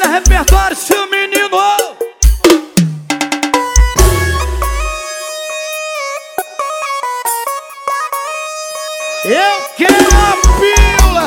Olha repertório, seu menino. Eu quero a pílula.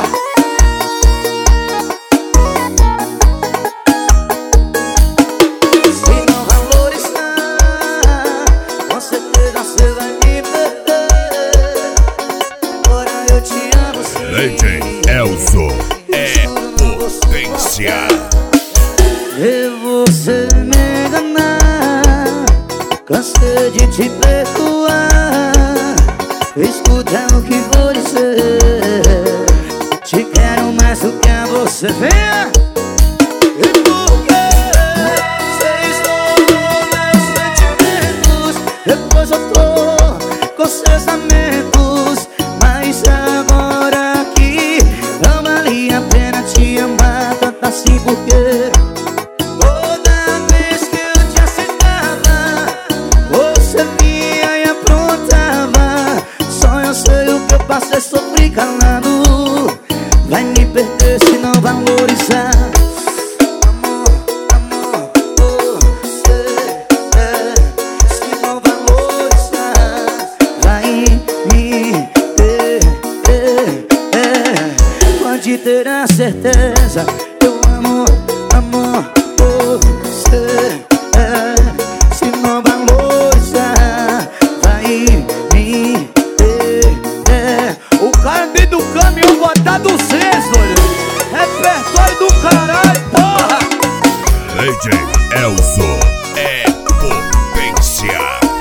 Se não valorizar, com certeza você vai me perder. Agora eu te amo sim. DJ Elzo é potência. E você me enganar, cansei de te perdoar. Escuta o que vou dizer, te quero mais do que a você. Venha. E porque você estourou meus sentimentos, depois eu tô com seus lamentos. Mas agora que não valia a pena te amar tanto assim, porque toda vez que eu te aceitava, você vinha e aprontava. Só eu sei o que eu passei, sofri calado. Vai me perder se não valorizar. Amor, amor, você se não valorizar, vai me perder. Pode ter a certeza, eu amo, amor, você se não valorizar, vai me perder. O cara dentro do caminhão botar 200, doido. Repertório do caralho, porra. DJ Elzo é potência.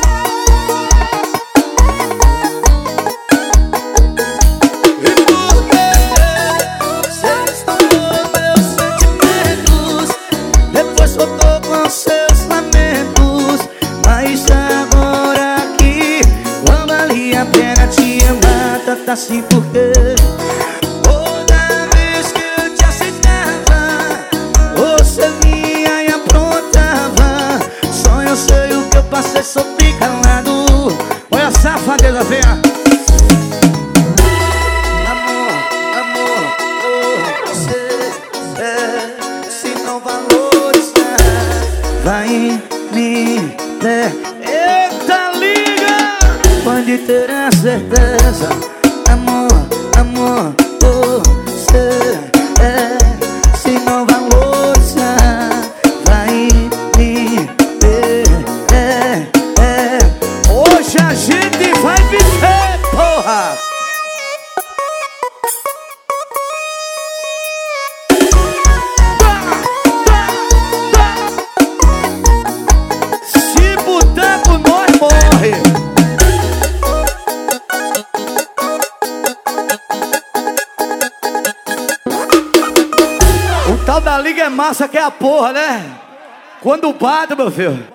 E porque você estourou meus sentimentos, depois soltou com seus lamentos. Mas agora que não valia a pena te amar tanto assim, porque toda vez que eu te aceitava, você vinha e aprontava. Só eu sei o que eu passei, sofri calado. Olha a safadeza, venha. Amor, amor, você se não valorizar, vai me perder. Eita, liga. Pode ter a certeza, amor, amor, você se não valorizar, vai me perder. Hoje a gente vai viver, porra. Se boteco nós morre. O tal da liga é massa que é a porra, né? Quando bate, meu filho.